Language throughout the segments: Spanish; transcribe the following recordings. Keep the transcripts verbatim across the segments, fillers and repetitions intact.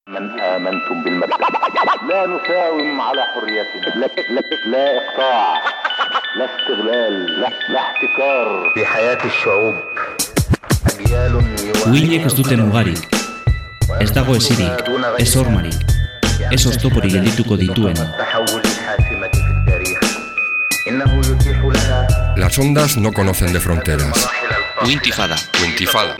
من آمنتم بالمبدأ لا نساوم على حريتنا لا, لا, لا إقطاع لا استغلال لا, لا احتكار في حياة الشعوب أجيال Uhiek ez duten mugarik, ez dago esirik, ez hormarik, ez oztoporik geldituko dituen. Las ondas no conocen de fronteras. Wintifada. Wintifada.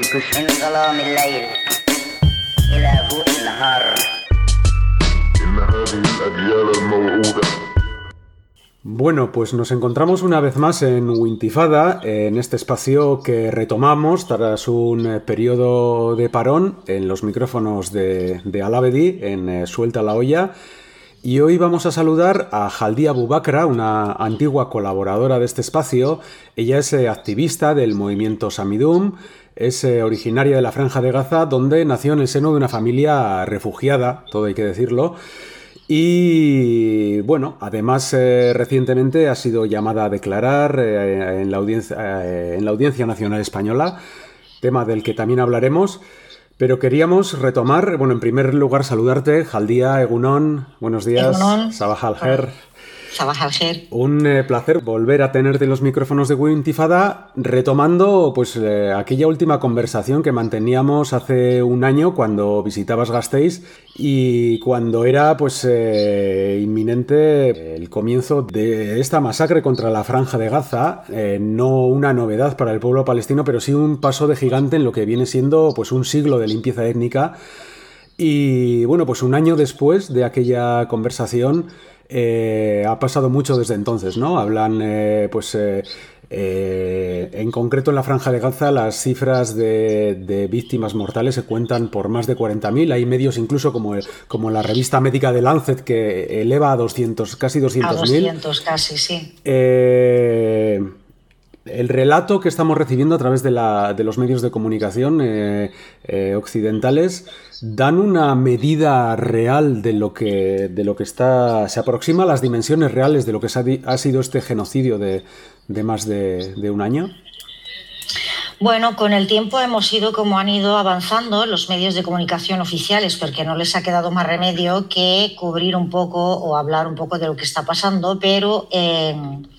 Bueno, pues nos encontramos una vez más en Wintifada, en este espacio que retomamos tras un periodo de parón en los micrófonos de, de Al-Abedi, en eh, Suelta la Olla. Y hoy vamos a saludar a Jaldia Bubakra, una antigua colaboradora de este espacio. Ella es eh, activista del movimiento Samidum, es eh, originaria de la Franja de Gaza, donde nació en el seno de una familia refugiada, todo hay que decirlo. Y bueno, además eh, recientemente ha sido llamada a declarar eh, en, la audiencia, eh, en la Audiencia Nacional Española, tema del que también hablaremos. Pero queríamos retomar, bueno, en primer lugar saludarte, Jaldia, Egunon, buenos días, Egunon. Sabah al-Khair. Sabah al-Khair. Un eh, placer volver a tenerte en los micrófonos de Wintifada, retomando pues eh, aquella última conversación que manteníamos hace un año cuando visitabas Gasteiz y cuando era pues eh, inminente el comienzo de esta masacre contra la Franja de Gaza, eh, no una novedad para el pueblo palestino, pero sí un paso de gigante en lo que viene siendo pues un siglo de limpieza étnica. Y bueno, pues un año después de aquella conversación, Eh, ha pasado mucho desde entonces, ¿no? Hablan, eh, pues, eh, eh, en concreto en la Franja de Gaza, las cifras de, de víctimas mortales se cuentan por más de cuarenta mil. Hay medios incluso como, el, como la revista médica de Lancet que eleva a doscientos, casi doscientos mil. A doscientos casi, sí. Eh... El relato que estamos recibiendo a través de, la, de los medios de comunicación eh, eh, occidentales dan una medida real de lo que, de lo que está, se aproxima a las dimensiones reales de lo que se ha, ha sido este genocidio de, de más de, de un año. Bueno, con el tiempo hemos ido como han ido avanzando los medios de comunicación oficiales, porque no les ha quedado más remedio que cubrir un poco o hablar un poco de lo que está pasando, pero eh,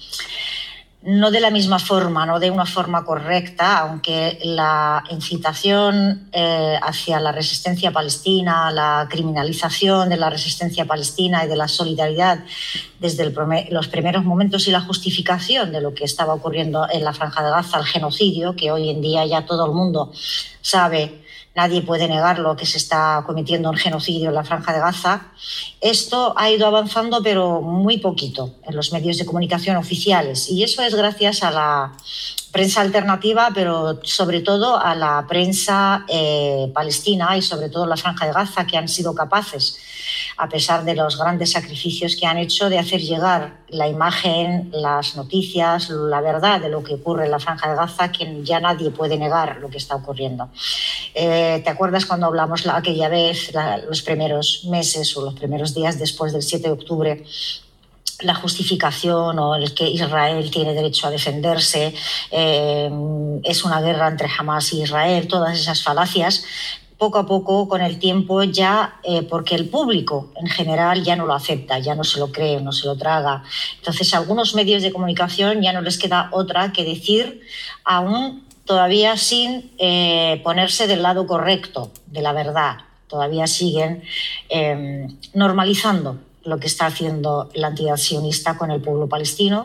no de la misma forma, no de una forma correcta, aunque la incitación eh, hacia la resistencia palestina, la criminalización de la resistencia palestina y de la solidaridad desde el, los primeros momentos y la justificación de lo que estaba ocurriendo en la Franja de Gaza, el genocidio, que hoy en día ya todo el mundo sabe. Nadie puede negarlo, que se está cometiendo un genocidio en la Franja de Gaza. Esto ha ido avanzando, pero muy poquito en los medios de comunicación oficiales. Y eso es gracias a la prensa alternativa, pero sobre todo a la prensa eh, palestina y sobre todo la Franja de Gaza, que han sido capaces, a pesar de los grandes sacrificios que han hecho, de hacer llegar la imagen, las noticias, la verdad de lo que ocurre en la Franja de Gaza, que ya nadie puede negar lo que está ocurriendo. Eh, ¿Te acuerdas cuando hablamos la, aquella vez, la, los primeros meses o los primeros días después del siete de octubre, la justificación o el que Israel tiene derecho a defenderse, eh, es una guerra entre Hamas y Israel, todas esas falacias? Poco a poco, con el tiempo, ya, eh, porque el público en general ya no lo acepta, ya no se lo cree, no se lo traga. Entonces, a algunos medios de comunicación ya no les queda otra que decir, aún todavía sin eh, ponerse del lado correcto de la verdad, todavía siguen eh, normalizando lo que está haciendo la entidad sionista con el pueblo palestino.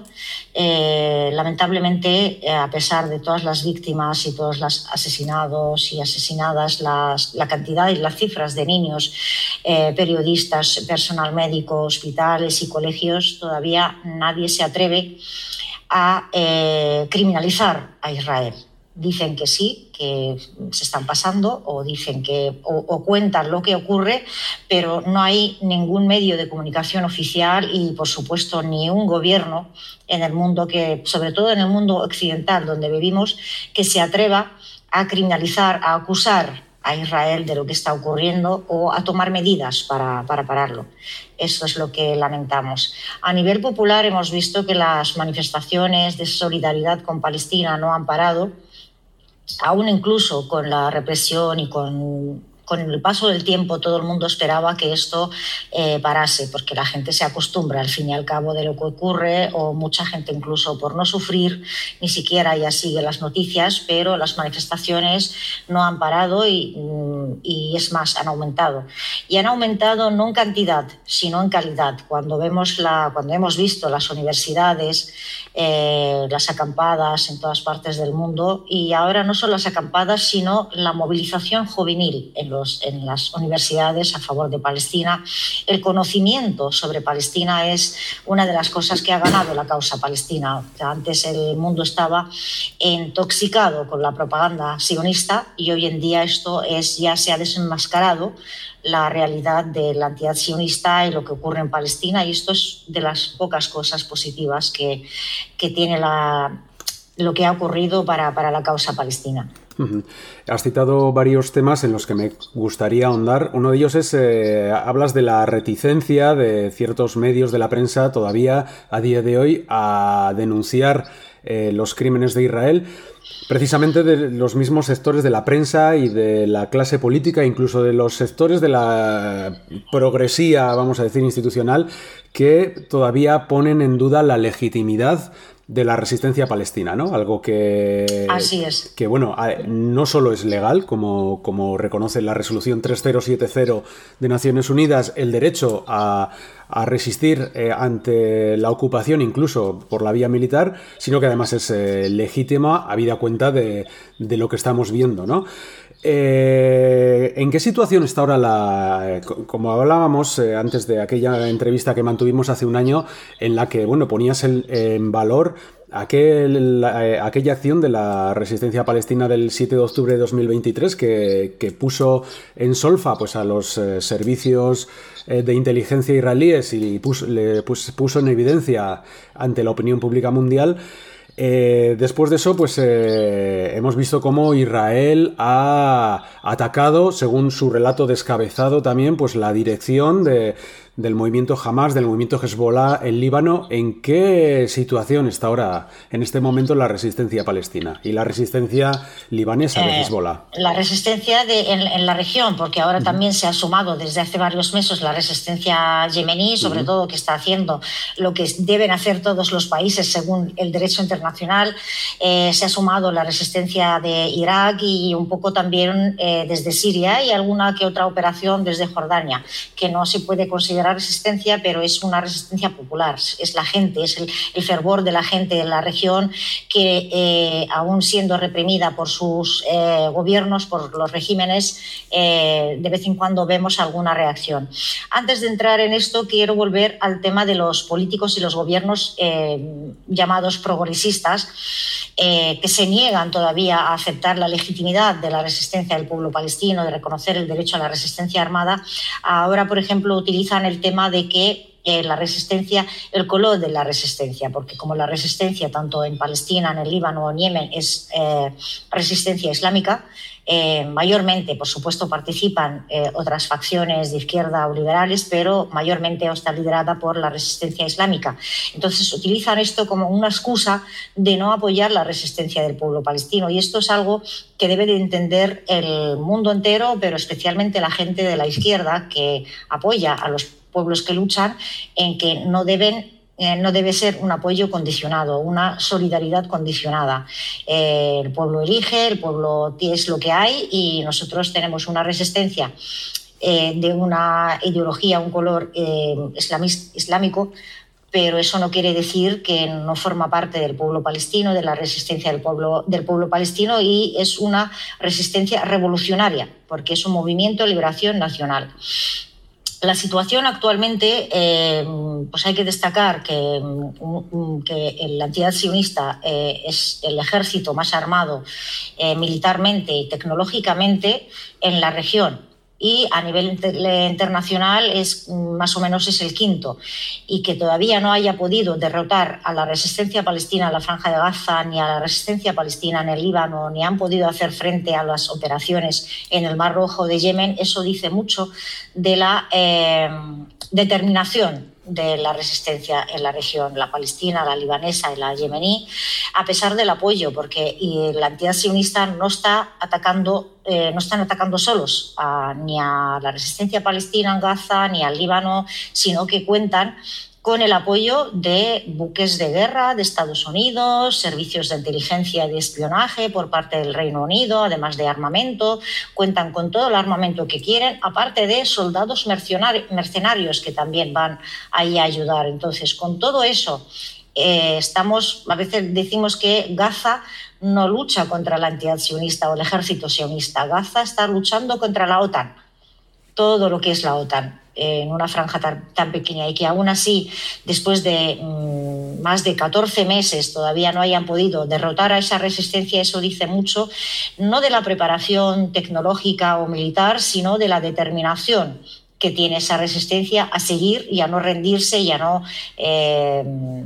Eh, lamentablemente, eh, a pesar de todas las víctimas y todos los asesinados y asesinadas, las, la cantidad y las cifras de niños, eh, periodistas, personal médico, hospitales y colegios, todavía nadie se atreve a eh, criminalizar a Israel. Dicen que sí, que se están pasando o dicen que o, o cuentan lo que ocurre, pero no hay ningún medio de comunicación oficial y, por supuesto, ni un gobierno en el mundo, que, sobre todo en el mundo occidental donde vivimos, que se atreva a criminalizar, a acusar a Israel de lo que está ocurriendo o a tomar medidas para, para pararlo. Eso es lo que lamentamos. A nivel popular hemos visto que las manifestaciones de solidaridad con Palestina no han parado, aún incluso con la represión y con con el paso del tiempo todo el mundo esperaba que esto eh, parase, porque la gente se acostumbra al fin y al cabo de lo que ocurre, o mucha gente incluso por no sufrir ni siquiera ya sigue las noticias, pero las manifestaciones no han parado y, y es más, han aumentado. Y han aumentado no en cantidad, sino en calidad. Cuando, vemos la, cuando hemos visto las universidades, eh, las acampadas en todas partes del mundo, y ahora no solo las acampadas, sino la movilización juvenil en los en las universidades a favor de Palestina. El conocimiento sobre Palestina es una de las cosas que ha ganado la causa palestina. Antes el mundo estaba intoxicado con la propaganda sionista y hoy en día esto es, ya se ha desenmascarado la realidad de la entidad sionista y lo que ocurre en Palestina, y esto es de las pocas cosas positivas que, que tiene la, lo que ha ocurrido para, para la causa palestina. Uh-huh. Has citado varios temas en los que me gustaría ahondar. Uno de ellos es, eh, hablas de la reticencia de ciertos medios de la prensa todavía a día de hoy a denunciar eh, los crímenes de Israel, precisamente de los mismos sectores de la prensa y de la clase política, incluso de los sectores de la progresía, vamos a decir, institucional, que todavía ponen en duda la legitimidad de la resistencia palestina, ¿no? Algo que... Así es. Que, bueno, no solo es legal, como, como reconoce la resolución tres mil setenta de Naciones Unidas, el derecho a, a resistir eh, ante la ocupación, incluso por la vía militar, sino que además es eh, legítima, habida cuenta de, de lo que estamos viendo, ¿no? Eh, ¿En qué situación está ahora la... Como hablábamos eh, antes de aquella entrevista que mantuvimos hace un año, en la que, bueno, ponías el, en valor aquel, la, aquella acción de la resistencia palestina del siete de octubre de dos mil veintitrés que, que puso en solfa pues, a los eh, servicios eh, de inteligencia israelíes y puso, le pues, puso en evidencia ante la opinión pública mundial? Eh, después de eso, pues eh, hemos visto cómo Israel ha atacado, según su relato descabezado también, pues la dirección de, del movimiento Hamas, del movimiento Hezbollah en Líbano. ¿En qué situación está ahora, en este momento, la resistencia palestina y la resistencia libanesa de Hezbollah? Eh, la resistencia de, en, en la región, porque ahora uh-huh. también se ha sumado desde hace varios meses la resistencia yemení, sobre uh-huh. todo que está haciendo lo que deben hacer todos los países según el derecho internacional. Eh, se ha sumado la resistencia de Irak y un poco también eh, desde Siria y alguna que otra operación desde Jordania, que no se puede considerar resistencia, pero es una resistencia popular. Es la gente, es el, el fervor de la gente en la región que, eh, aún siendo reprimida por sus eh, gobiernos, por los regímenes, eh, de vez en cuando vemos alguna reacción. Antes de entrar en esto, quiero volver al tema de los políticos y los gobiernos eh, llamados progresistas, Eh, que se niegan todavía a aceptar la legitimidad de la resistencia del pueblo palestino, de reconocer el derecho a la resistencia armada. Ahora, por ejemplo, utilizan el tema de que eh, la resistencia, el color de la resistencia, porque como la resistencia tanto en Palestina, en el Líbano o en Yemen es eh, resistencia islámica, Eh, mayormente, por supuesto, participan eh, otras facciones de izquierda o liberales, pero mayormente está liderada por la resistencia islámica. Entonces, utilizan esto como una excusa de no apoyar la resistencia del pueblo palestino. Y esto es algo que debe de entender el mundo entero, pero especialmente la gente de la izquierda que apoya a los pueblos que luchan, en que no deben Eh, no debe ser un apoyo condicionado, una solidaridad condicionada. Eh, el pueblo elige, el pueblo es lo que hay y nosotros tenemos una resistencia eh, de una ideología, un color eh, islámico, pero eso no quiere decir que no forma parte del pueblo palestino, de la resistencia del pueblo, del pueblo palestino, y es una resistencia revolucionaria, porque es un movimiento de liberación nacional. La situación actualmente, eh, pues hay que destacar que, que la entidad sionista eh, es el ejército más armado eh, militarmente y tecnológicamente en la región, y a nivel internacional es más o menos es el quinto, y que todavía no haya podido derrotar a la resistencia palestina en la Franja de Gaza, ni a la resistencia palestina en el Líbano, ni han podido hacer frente a las operaciones en el Mar Rojo de Yemen, eso dice mucho de la eh, determinación de la resistencia en la región, la palestina, la libanesa y la yemení, a pesar del apoyo, porque y la entidad sionista no está atacando, eh, no están atacando solos a, ni a la resistencia palestina en Gaza ni al Líbano, sino que cuentan con el apoyo de buques de guerra de Estados Unidos, servicios de inteligencia y de espionaje por parte del Reino Unido, además de armamento. Cuentan con todo el armamento que quieren, aparte de soldados mercenarios que también van ahí a ayudar. Entonces, con todo eso, eh, estamos, a veces decimos que Gaza no lucha contra la entidad sionista o el ejército sionista. Gaza está luchando contra la OTAN, todo lo que es la OTAN, en una franja tan, tan pequeña, y que aún así, después de mmm, más de catorce meses, todavía no hayan podido derrotar a esa resistencia. Eso dice mucho, no de la preparación tecnológica o militar, sino de la determinación que tiene esa resistencia a seguir y a no rendirse y a no eh,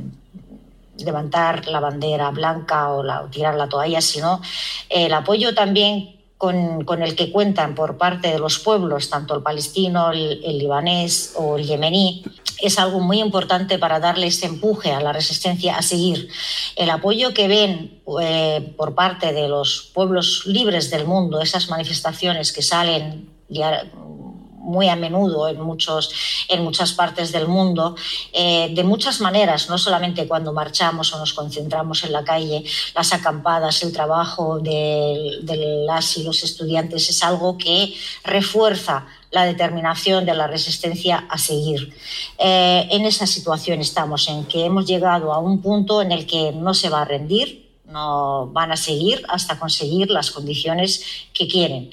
levantar la bandera blanca o, la, o tirar la toalla, sino el apoyo también Con, con el que cuentan por parte de los pueblos, tanto el palestino, el, el libanés o el yemení, es algo muy importante para darle ese empuje a la resistencia a seguir. El apoyo que ven eh, por parte de los pueblos libres del mundo, esas manifestaciones que salen ya muy a menudo en, muchos, en muchas partes del mundo, eh, de muchas maneras, no solamente cuando marchamos o nos concentramos en la calle, las acampadas, el trabajo de, de las y los estudiantes es algo que refuerza la determinación de la resistencia a seguir. Eh, en esa situación estamos, en que hemos llegado a un punto en el que no se va a rendir, no van a seguir hasta conseguir las condiciones que quieren.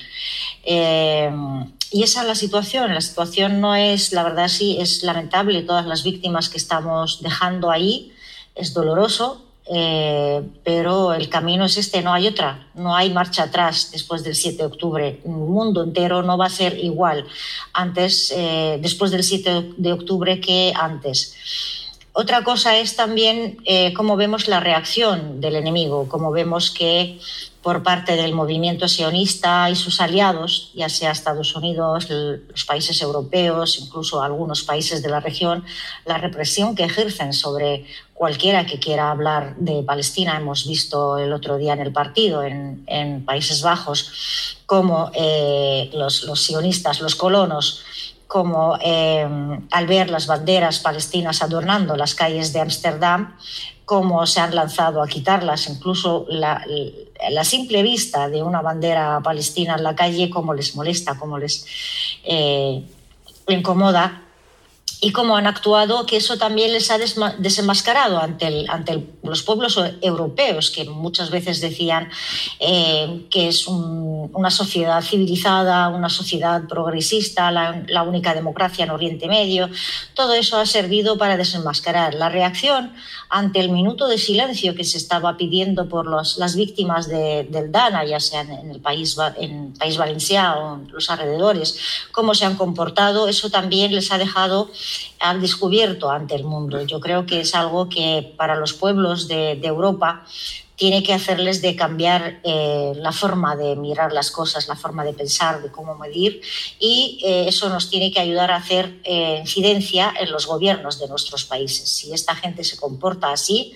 Eh, y esa es la situación. La situación no es, la verdad sí, es lamentable, todas las víctimas que estamos dejando ahí, es doloroso, eh, pero el camino es este, no hay otra, no hay marcha atrás después del siete de octubre. El mundo entero no va a ser igual antes, eh, después del siete de octubre que antes. Otra cosa es también eh, cómo vemos la reacción del enemigo, cómo vemos que por parte del movimiento sionista y sus aliados, ya sea Estados Unidos, los países europeos, incluso algunos países de la región, la represión que ejercen sobre cualquiera que quiera hablar de Palestina. Hemos visto el otro día en el partido, en, en Países Bajos, cómo eh, los, los sionistas, los colonos, como eh, al ver las banderas palestinas adornando las calles de Ámsterdam, cómo se han lanzado a quitarlas, incluso la, la simple vista de una bandera palestina en la calle, cómo les molesta, cómo les eh, incomoda, y cómo han actuado, que eso también les ha desenmascarado ante, el, ante el, los pueblos europeos, que muchas veces decían eh, que es un, una sociedad civilizada, una sociedad progresista, la, la única democracia en Oriente Medio. Todo eso ha servido para desenmascarar. La reacción ante el minuto de silencio que se estaba pidiendo por los, las víctimas de, del Dana, ya sea en el país, en País Valencià o en los alrededores, cómo se han comportado, eso también les ha dejado al descubierto ante el mundo. Yo creo que es algo que para los pueblos de, de Europa tiene que hacerles de cambiar eh, la forma de mirar las cosas, la forma de pensar, de cómo medir, y eh, eso nos tiene que ayudar a hacer eh, incidencia en los gobiernos de nuestros países. Si esta gente se comporta así,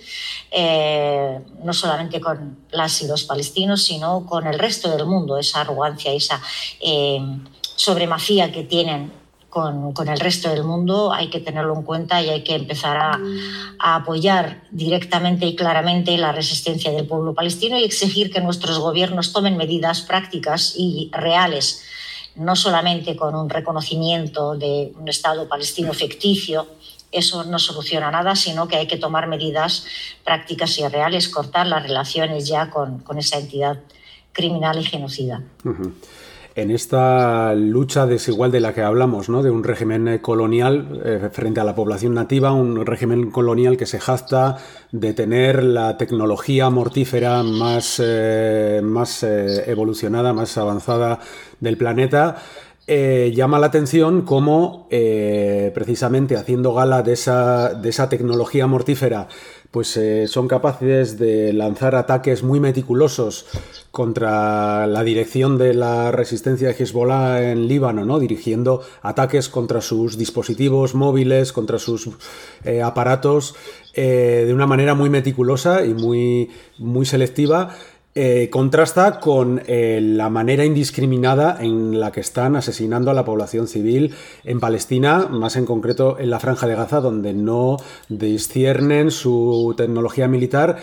eh, no solamente con las y los palestinos, sino con el resto del mundo, esa arrogancia, esa eh, supremacía que tienen Con, con el resto del mundo, hay que tenerlo en cuenta y hay que empezar a, a apoyar directamente y claramente la resistencia del pueblo palestino y exigir que nuestros gobiernos tomen medidas prácticas y reales, no solamente con un reconocimiento de un Estado palestino ficticio. Eso no soluciona nada, sino que hay que tomar medidas prácticas y reales, cortar las relaciones ya con, con esa entidad criminal y genocida. Uh-huh. En esta lucha desigual de la que hablamos, ¿no? De un régimen colonial eh, frente a la población nativa, un régimen colonial que se jacta de tener la tecnología mortífera más, eh, más eh, evolucionada, más avanzada del planeta, eh, llama la atención cómo, eh, precisamente haciendo gala de esa, de esa tecnología mortífera, pues eh, son capaces de lanzar ataques muy meticulosos contra la dirección de la resistencia de Hezbollah en Líbano, ¿no? Dirigiendo ataques contra sus dispositivos móviles, contra sus eh, aparatos, eh, de una manera muy meticulosa y muy, muy selectiva. Eh, contrasta con eh, la manera indiscriminada en la que están asesinando a la población civil en Palestina, más en concreto en la Franja de Gaza, donde no disciernen su tecnología militar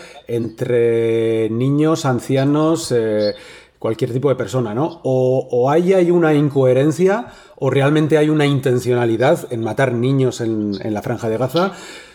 entre niños, ancianos, eh, cualquier tipo de persona, ¿no? O, o ahí hay una incoherencia o realmente hay una intencionalidad en matar niños en, en la Franja de Gaza.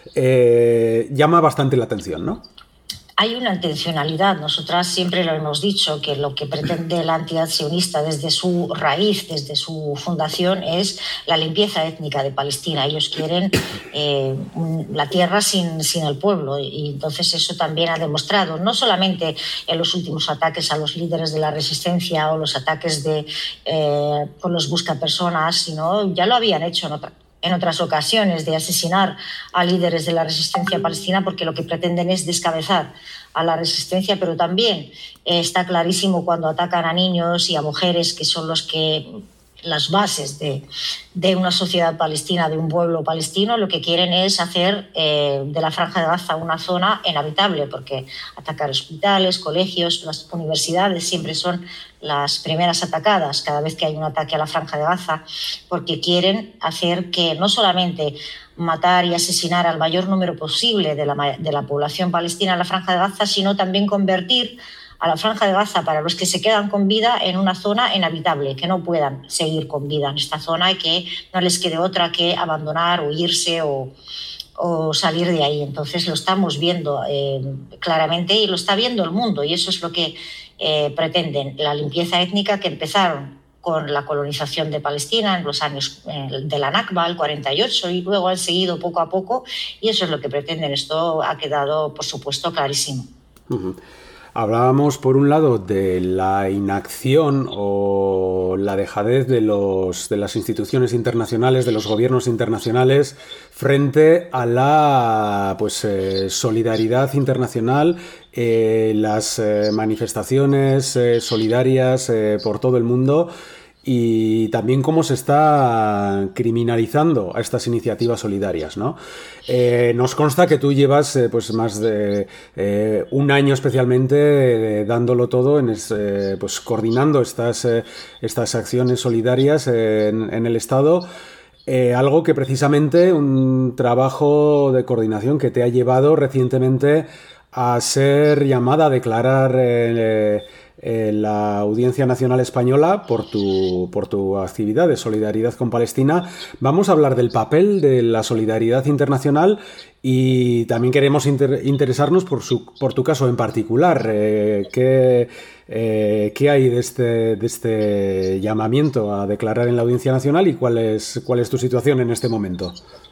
Eh, llama bastante la atención, ¿no? Hay una intencionalidad. Nosotras siempre lo hemos dicho, que lo que pretende la entidad sionista desde su raíz, desde su fundación, es la limpieza étnica de Palestina. Ellos quieren eh, la tierra sin, sin el pueblo, y entonces eso también ha demostrado, no solamente en los últimos ataques a los líderes de la resistencia o los ataques de, eh, con los buscapersonas, sino ya lo habían hecho en otra en otras ocasiones, de asesinar a líderes de la resistencia palestina, porque lo que pretenden es descabezar a la resistencia, pero también eh, está clarísimo cuando atacan a niños y a mujeres, que son los que las bases de, de una sociedad palestina, de un pueblo palestino. Lo que quieren es hacer eh, de la Franja de Gaza una zona inhabitable, porque atacar hospitales, colegios, las universidades siempre son las primeras atacadas cada vez que hay un ataque a la Franja de Gaza, porque quieren hacer que no solamente matar y asesinar al mayor número posible de la, de la población palestina en la Franja de Gaza, sino también convertir a la Franja de Gaza, para los que se quedan con vida, en una zona inhabitable, que no puedan seguir con vida en esta zona y que no les quede otra que abandonar o irse o, o salir de ahí. Entonces lo estamos viendo eh, claramente, y lo está viendo el mundo, y eso es lo que eh, pretenden, la limpieza étnica que empezaron con la colonización de Palestina en los años eh, de la Nakba, el cuarenta y ocho, y luego han seguido poco a poco, y eso es lo que pretenden. Esto ha quedado, por supuesto, clarísimo. Uh-huh. Hablábamos, por un lado, de la inacción o la dejadez de, los, de las instituciones internacionales, de los gobiernos internacionales, frente a la pues, eh, solidaridad internacional, eh, las eh, manifestaciones eh, solidarias eh, por todo el mundo, y también cómo se está criminalizando a estas iniciativas solidarias, ¿no? Eh, nos consta que tú llevas eh, pues más de eh, un año especialmente eh, dándolo todo, en es, eh, pues coordinando estas, eh, estas acciones solidarias eh, en, en el Estado. Eh, algo que precisamente un trabajo de coordinación que te ha llevado recientemente a ser llamada a declarar eh, eh, la Audiencia Nacional Española por tu, por tu actividad de solidaridad con Palestina. Vamos a hablar del papel de la solidaridad internacional, y también queremos inter- interesarnos por, su, por tu caso en particular. Eh, ¿qué, eh, ¿Qué hay de este, de este llamamiento a declarar en la Audiencia Nacional, y cuál es, cuál es tu situación en este momento?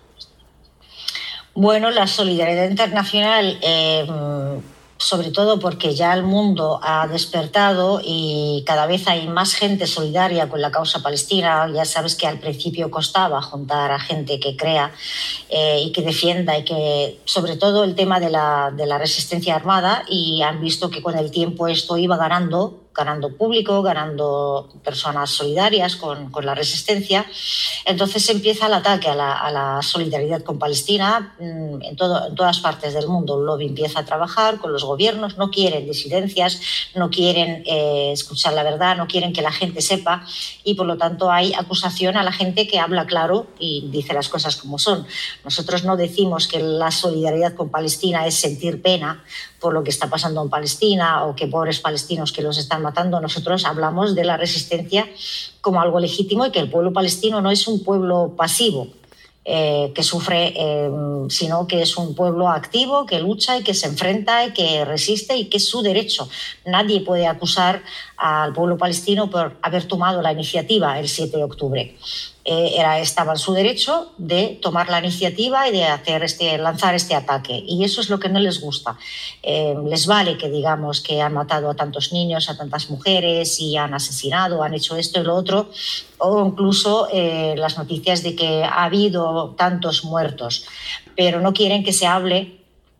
Bueno, la solidaridad internacional, eh, sobre todo porque ya el mundo ha despertado y cada vez hay más gente solidaria con la causa palestina. Ya sabes que al principio costaba juntar a gente que crea eh, y que defienda, y que, sobre todo, el tema de la, de la resistencia armada, y han visto que con el tiempo esto iba ganando ganando público, ganando personas solidarias con, con la resistencia. Entonces empieza el ataque a la, a la solidaridad con Palestina en, todo, en todas partes del mundo. El lobby empieza a trabajar con los gobiernos, no quieren disidencias, no quieren eh, escuchar la verdad, no quieren que la gente sepa, y por lo tanto hay acusación a la gente que habla claro y dice las cosas como son. Nosotros no decimos que la solidaridad con Palestina es sentir pena por lo que está pasando en Palestina, o que pobres palestinos que los están matando. Nosotros hablamos de la resistencia como algo legítimo, y que el pueblo palestino no es un pueblo pasivo eh, que sufre, eh, sino que es un pueblo activo, que lucha y que se enfrenta y que resiste, y que es su derecho. Nadie puede acusar al pueblo palestino por haber tomado la iniciativa el siete de octubre. eh, era, estaba en su derecho de tomar la iniciativa y de hacer este, lanzar este ataque. Y eso es lo que no les gusta. Eh, les vale que digamos que han matado a tantos niños, a tantas mujeres y han asesinado, han hecho esto y lo otro, o incluso eh, las noticias de que ha habido tantos muertos, pero no quieren que se hable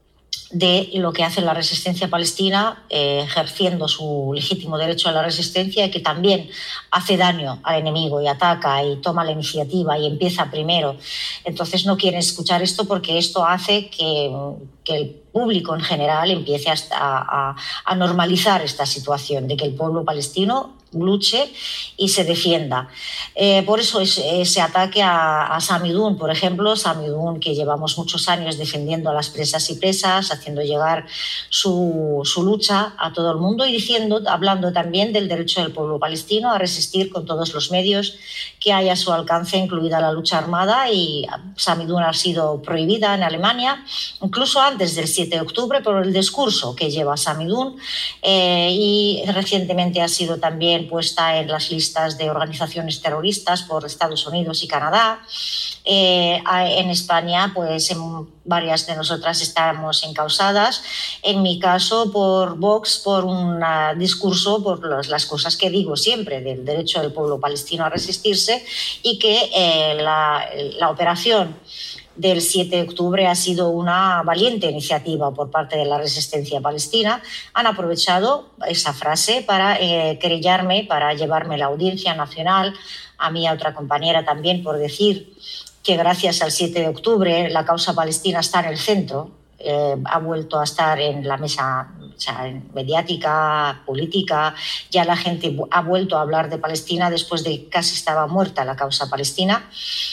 de lo que hace la resistencia palestina, eh, ejerciendo su legítimo derecho a la resistencia, y que también hace daño al enemigo y ataca y toma la iniciativa y empieza primero. Entonces no quieren escuchar esto porque esto hace que, que el público en general empiece a, a, a normalizar esta situación de que el pueblo palestino luche y se defienda. Eh, por eso es, ese ataque a, a Samidun, por ejemplo, Samidun, que llevamos muchos años defendiendo a las presas y presas, haciendo llegar su, su lucha a todo el mundo y diciendo, hablando también del derecho del pueblo palestino a resistir con todos los medios que hay a su alcance, incluida la lucha armada, y Samidun ha sido prohibida en Alemania, incluso antes del siete de octubre, por el discurso que lleva Samidun, eh, y recientemente ha sido también puesta en las listas de organizaciones terroristas por Estados Unidos y Canadá. Eh, en España, pues en varias de nosotras estamos encausadas, en mi caso por Vox, por un uh, discurso, por los, las cosas que digo siempre del derecho del pueblo palestino a resistirse, y que eh, la, la operación del siete de octubre ha sido una valiente iniciativa por parte de la resistencia palestina. Han aprovechado esa frase para eh, querellarme, para llevarme a la Audiencia Nacional, a mí y a otra compañera también, por decir que gracias al siete de octubre la causa palestina está en el centro, eh, ha vuelto a estar en la mesa, o sea, mediática, política. Ya la gente ha vuelto a hablar de Palestina después de que casi estaba muerta la causa palestina,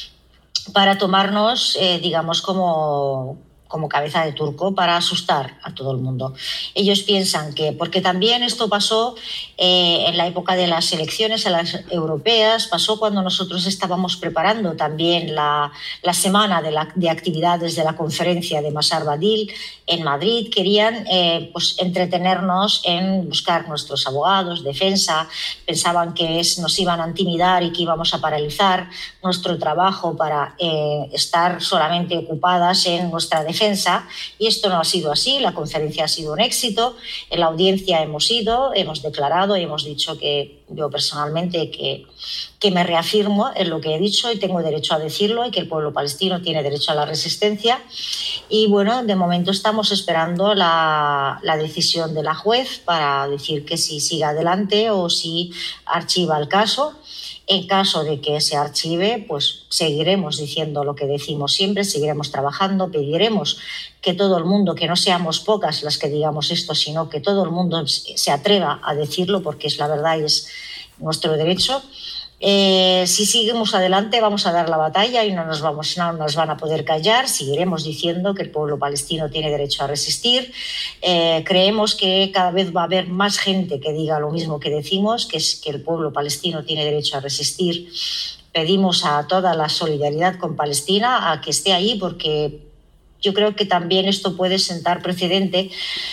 para tomarnos, eh, digamos, como, como cabeza de turco, para asustar a todo el mundo. Ellos piensan que, porque también esto pasó eh, en la época de las elecciones, a las europeas, pasó cuando nosotros estábamos preparando también la, la semana de, la, de actividades de la conferencia de Masar Badil en Madrid. Querían eh, pues, entretenernos en buscar nuestros abogados, defensa, pensaban que es, nos iban a intimidar y que íbamos a paralizar nuestro trabajo para eh, estar solamente ocupadas en nuestra defensa, y esto no ha sido así. La conferencia ha sido un éxito, en la audiencia hemos ido, hemos declarado y hemos dicho que yo personalmente que, que me reafirmo en lo que he dicho y tengo derecho a decirlo, y que el pueblo palestino tiene derecho a la resistencia. Y bueno, de momento estamos esperando la, la decisión de la juez para decir que si sigue adelante o si archiva el caso. En caso de que se archive, pues seguiremos diciendo lo que decimos siempre, seguiremos trabajando, pediremos que todo el mundo, que no seamos pocas las que digamos esto, sino que todo el mundo se atreva a decirlo, porque es la verdad y es nuestro derecho. Eh, si seguimos adelante vamos a dar la batalla y no nos, vamos, no nos van a poder callar. Seguiremos diciendo que el pueblo palestino tiene derecho a resistir. Eh, creemos que cada vez va a haber más gente que diga lo mismo que decimos, que es que el pueblo palestino tiene derecho a resistir. Pedimos a toda la solidaridad con Palestina a que esté ahí, porque yo creo que también esto puede sentar precedente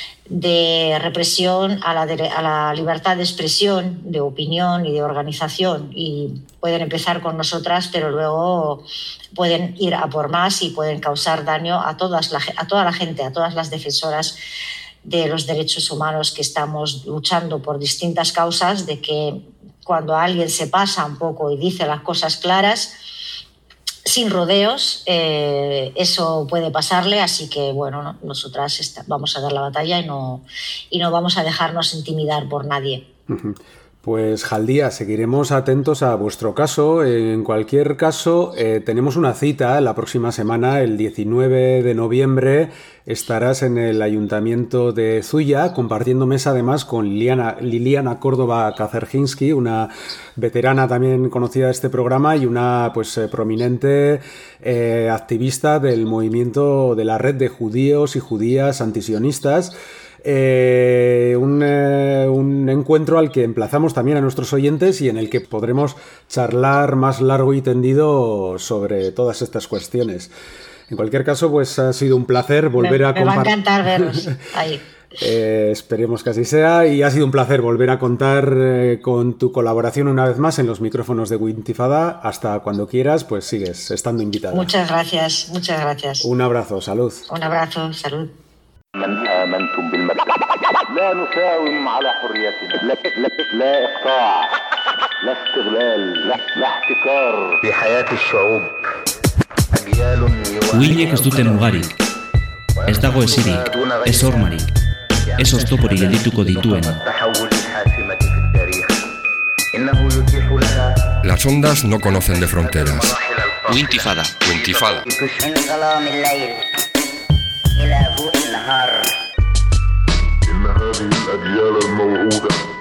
de represión a la, de, a la libertad de expresión, de opinión y de organización, y pueden empezar con nosotras, pero luego pueden ir a por más y pueden causar daño a, todas la, a toda la gente, a todas las defensoras de los derechos humanos que estamos luchando por distintas causas, de que cuando alguien se pasa un poco y dice las cosas claras, sin rodeos, eh, eso puede pasarle. Así que, bueno, ¿no? nosotras está, vamos a dar la batalla y no, y no vamos a dejarnos intimidar por nadie. Uh-huh. Pues Jaldía, seguiremos atentos a vuestro caso. En cualquier caso, eh, tenemos una cita la próxima semana, el diecinueve de noviembre. Estarás en el Ayuntamiento de Zuya, compartiendo mesa además con Liliana, Liliana Córdoba Kazerginski, una veterana también conocida de este programa y una pues eh, prominente eh, activista del movimiento de la red de judíos y judías antisionistas. Eh, un, eh, un encuentro al que emplazamos también a nuestros oyentes y en el que podremos charlar más largo y tendido sobre todas estas cuestiones. En cualquier caso, pues ha sido un placer volver me, a compartir. Me va a encantar veros ahí. Eh, esperemos que así sea, y ha sido un placer volver a contar eh, con tu colaboración una vez más en los micrófonos de Wintifada. Hasta cuando quieras, pues sigues estando invitada. Muchas gracias, muchas gracias. Un abrazo, salud. Un abrazo, salud. من آمنتم بالمبدأ لا نساوم على حريتنا لا, لا, لا إقطاع لا استغلال لا, لا احتكار في حياة الشعوب أجيال Uhinek ez duten mugarik, ez dago esirik, ez hormarik, ez oztoporik geldituko dituen. التحول الحاسمة في التاريخ إنه يتيح لها Las ondas no conocen de fronteras. Wintifada. Wintifada. من ظلام الليل إلى ضوء النهار. إن هذه الأجيال الموعودة